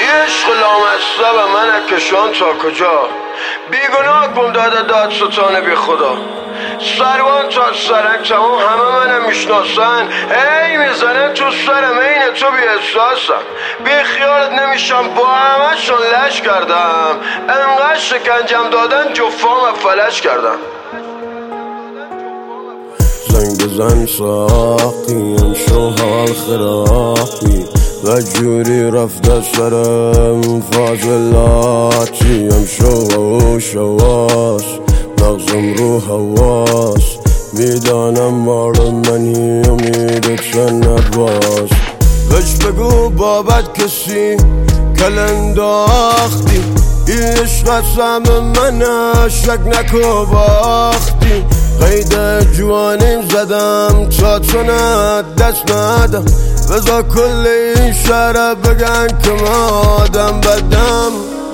عشق لامصب من کشان تا کجا، بیگناه کن داده داد ستانه بی خدا. سروان تا سرک تمام همه منم میشناسن، هی میزنن تو سرم این تو بی احساسم. بی خیالت نمیشم با همه شون لش کردم، انقدر شکنجم دادن جفام فلش کردم. زنگ بزن ساقیم شو حال خرابی و جوری رفته سرم فاضلاتیم. شواش مغزم رو حواس میدانم مال منی امیدت چند نباز. بهش بگو بابت کسی کل انداختی، این عشق سم منه شک نکو باختی. قید جوانیم زدم تا چونت دست ندم، بذار کل این شهر بگن که ما آدم بدم.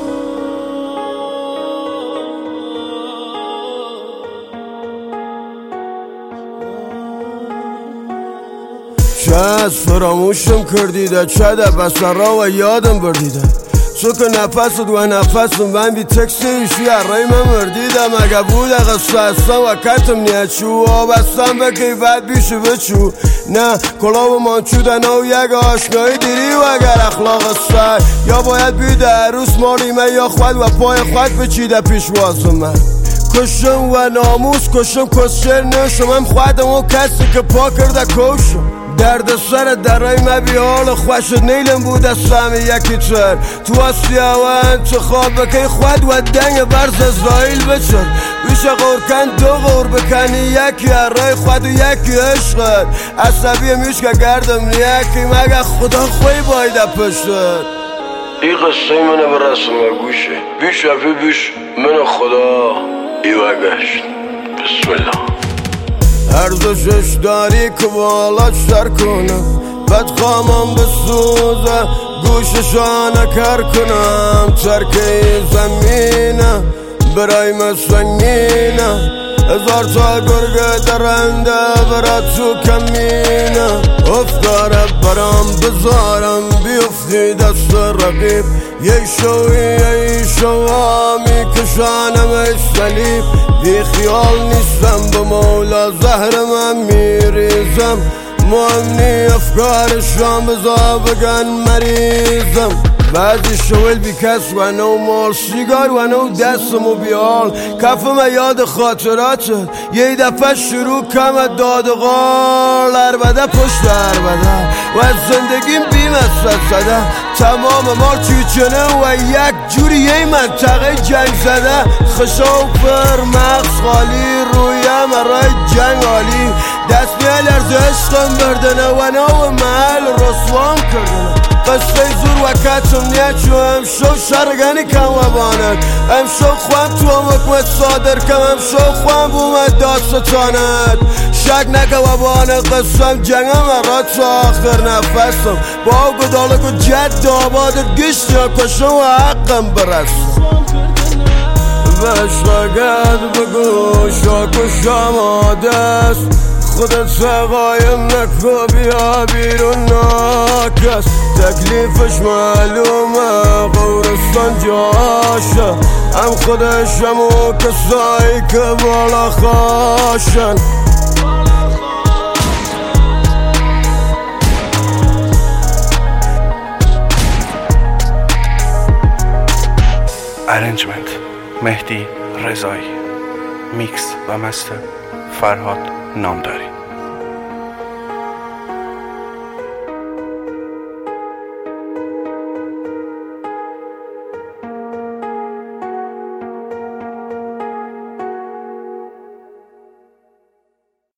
چه از فراموشم کردیده، چه ده بسر را و یادم بردیده. تو که نفست و نفستم من بی تکسیشی ارای من مردیدم. اگه بود قصه هستم و کتم نیت شو آبستم به کیفت بیشو بچو. نه کلاب مانچودن و یک آشنایی دیری و اگر اخلاق سر، یا باید بیده عروس ماریمه یا خود و پای خود بچیده پیشواز من. کشم و ناموس کشم کسچر نشم، هم خودم و کسی که پا کرده کشم. درد سر درای مبی حال خوشت نیلم بود از سهمی یکی تر. تو آسیاوان تو خواب بکی خود و دنگ برز ازرائیل بچر. بیشه غورکن دو غور بکنی یکی ارای خود و یکی عشقت. عصبی میش که گردم یکی مگه خدا خوی بایده پشتت. این قصه منه برسم و گوشه بیش افی بیش من خدا ایوگشت. بسم الله. ارزشش داری که بالا سر کنم، بدخوامم بسوزه گوششانه کر کنم. ترکه زمینه برای مسنگینه، هزار تا گرگه درنده برا تو کمینه. افتاره برام بذارم بیفتی دست رقیب، یه شوا میکشانم صلیب. بی خیال نیستم به مولا زهر من میریزم، مهمنی افکارشان بزا بگن مریضم. بعضی شویل بی کس و نو مال سیگار و نو دستم و بیال. کفم یاد خاطراتت یه دفعه شروع کم داد غال. عربده پشت عربده و از زندگیم بیم زده. تمام مال چیچنه و یک جوری یه منطقه جنگ زده. خشاو پر مغز خالی رویم رای جنگ عالی. دست میل ارز عشقم بردنه و نو محل رسوام کردنه. قصه زور و کتم نیت شو امشو شرگنی کم و بانه. امشو خوام تو هم حکمت صادر کم، امشو خوام بومد داستانت. شک نکه و بانه قسم جنگم را تا آخر نفسم. با گدالک و جد آبادت گشت یا کشم و حقم برسم. بشقگد بگو شاکش آماده است، خودت قایم نکو بیا بیرون ناکس. تکلیفش معلومه قورستان جاشه، هم خودشم و کسایی که بالا خاشن. ارنجمنت مهدی رضایی، میکس و مستر فرهاد نامداری.